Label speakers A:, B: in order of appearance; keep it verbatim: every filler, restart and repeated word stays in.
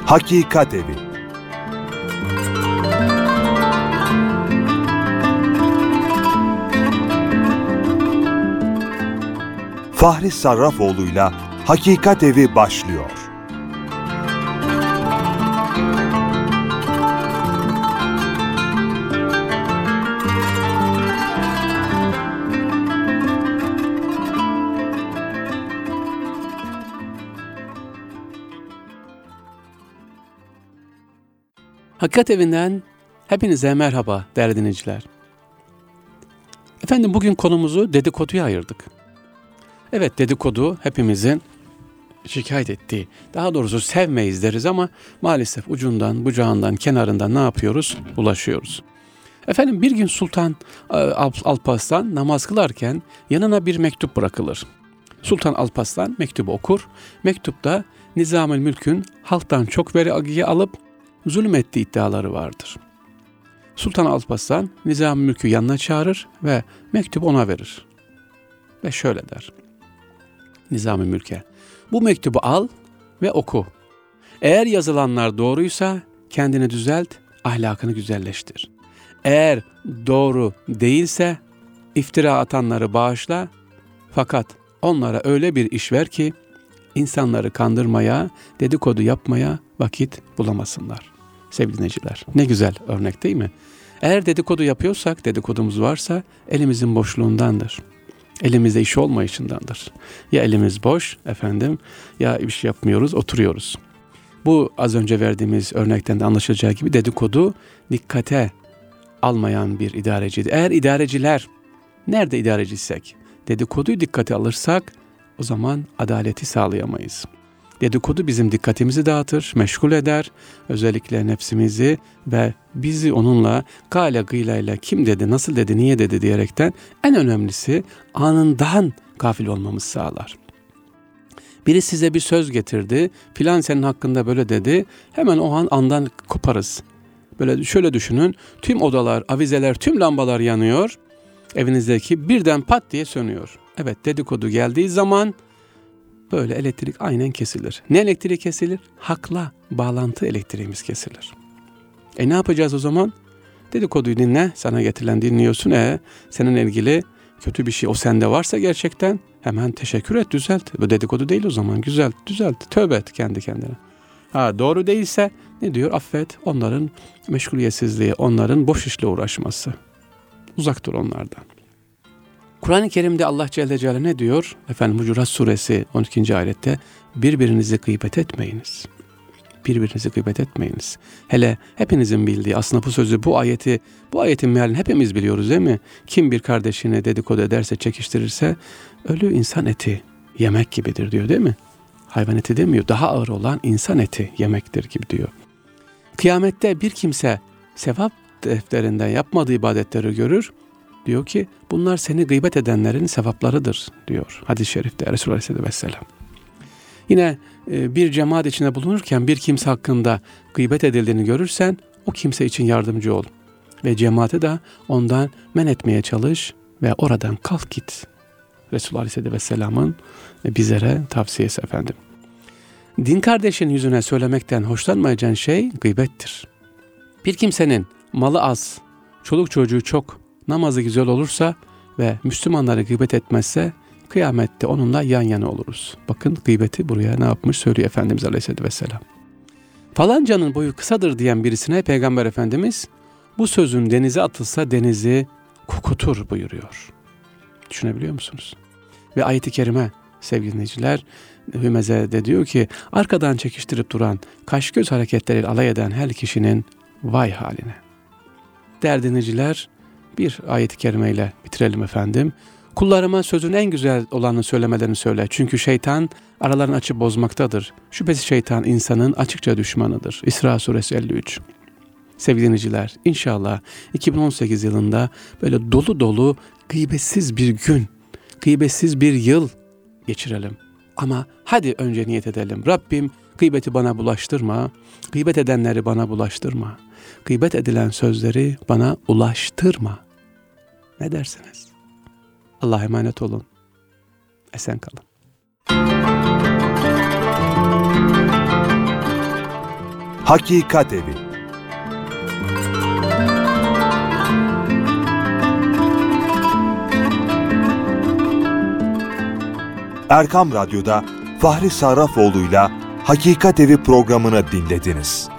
A: Hakikat Evi. Fahri Sarrafoğlu'yla Hakikat Evi başlıyor.
B: Hakikat Evi'nden hepinize merhaba değerli dinleyiciler. Efendim bugün konumuzu dedikoduya ayırdık. Evet, dedikodu hepimizin şikayet ettiği, daha doğrusu sevmeyiz deriz ama maalesef ucundan, bucağından, kenarından ne yapıyoruz? Ulaşıyoruz. Efendim bir gün Sultan Alparslan namaz kılarken yanına bir mektup bırakılır. Sultan Alparslan mektubu okur. Mektupta Nizam-ı Mülk'ün halktan çok vergi alıp zulmettiği iddiaları vardır. Sultan Alparslan Nizam-ı Mülk'ü yanına çağırır ve mektubu ona verir. Ve şöyle der Nizam-ı Mülk'e: bu mektubu al ve oku. Eğer yazılanlar doğruysa kendini düzelt, ahlakını güzelleştir. Eğer doğru değilse iftira atanları bağışla, fakat onlara öyle bir iş ver ki insanları kandırmaya, dedikodu yapmaya vakit bulamasınlar. Sevgili dinleyiciler, ne güzel örnek değil mi? Eğer dedikodu yapıyorsak, dedikodumuz varsa elimizin boşluğundandır. Elimizde iş olmayışındandır. Ya elimiz boş efendim, ya bir şey yapmıyoruz, oturuyoruz. Bu az önce verdiğimiz örnekten de anlaşılacağı gibi dedikodu dikkate almayan bir idareciydi. Eğer idareciler, nerede idareciysek, dedikoduyu dikkate alırsak o zaman adaleti sağlayamayız. Dedikodu bizim dikkatimizi dağıtır, meşgul eder, özellikle nefsimizi ve bizi onunla gâle gıylayla kim dedi, nasıl dedi, niye dedi diyerekten en önemlisi anından gafil olmamızı sağlar. Biri size bir söz getirdi, filan senin hakkında böyle dedi, hemen o an andan koparız. Böyle şöyle düşünün, tüm odalar, avizeler, tüm lambalar yanıyor, evinizdeki birden pat diye sönüyor. Evet, dedikodu geldiği zaman böyle elektrik aynen kesilir. Ne elektriği kesilir? Hakla bağlantı elektriğimiz kesilir. E ne yapacağız o zaman? Dedikoduyu dinle, sana getirilen dinliyorsun. E seninle ilgili kötü bir şey o sende varsa gerçekten hemen teşekkür et, düzelt. Bu dedikodu değil o zaman, güzel, düzelt, tövbe et kendi kendine. Ha doğru değilse ne diyor? Affet, onların meşguliyetsizliği, onların boş işle uğraşması. Uzak dur onlardan. Kur'an-ı Kerim'de Allah Celle Celaluhu ne diyor? Efendim Hucurat Suresi on ikinci ayette birbirinizi gıybet etmeyiniz. Birbirinizi gıybet etmeyiniz. Hele hepinizin bildiği, aslında bu sözü, bu ayeti, bu ayetin mealini hepimiz biliyoruz değil mi? Kim bir kardeşine dedikodu ederse, çekiştirirse ölü insan eti yemek gibidir diyor değil mi? Hayvan eti demiyor. Daha ağır olan insan eti yemektir gibi diyor. Kıyamette bir kimse sevap defterinden yapmadığı ibadetleri görür. Diyor ki bunlar seni gıybet edenlerin sevaplarıdır diyor hadis-i şerifte Resulullah Aleyhisselatü Vesselam. Yine e, bir cemaat içinde bulunurken bir kimse hakkında gıybet edildiğini görürsen o kimse için yardımcı ol. Ve cemaate de ondan men etmeye çalış ve oradan kalk git. Resulullah Aleyhisselatü Vesselam'ın e, bizlere tavsiyesi efendim. Din kardeşinin yüzüne söylemekten hoşlanmayacağın şey gıybettir. Bir kimsenin malı az, çoluk çocuğu çok, namazı güzel olursa ve Müslümanları gıybet etmezse kıyamette onunla yan yana oluruz. Bakın gıybeti buraya ne yapmış söylüyor Efendimiz Aleyhisselatü Vesselam. Falancanın boyu kısadır diyen birisine Peygamber Efendimiz bu sözün denize atılsa denizi kokutur buyuruyor. Düşünebiliyor musunuz? Ve ayet-i kerime sevgili dinleyiciler Hümeze de diyor ki arkadan çekiştirip duran, kaş göz hareketleriyle alay eden her kişinin vay haline. Değerli dinleyiciler, bir ayet-i kerimeyle bitirelim efendim. Kullarıma sözün en güzel olanını söylemelerini söyle. Çünkü şeytan aralarını açıp bozmaktadır. Şüphesiz şeytan insanın açıkça düşmanıdır. İsra suresi elli üç. Sevgili dinleyiciler, inşallah iki bin on sekiz yılında böyle dolu dolu gıybetsiz bir gün, gıybetsiz bir yıl geçirelim. Ama hadi önce niyet edelim. Rabbim gıybeti bana bulaştırma, gıybet edenleri bana bulaştırma, gıybet edilen sözleri bana ulaştırma. Ne dersiniz? Allah'a emanet olun. Esen kalın.
A: Hakikat Evi. Erkam Radyo'da Fahri Sarrafoğlu'yla Hakikat Evi programını dinlediniz.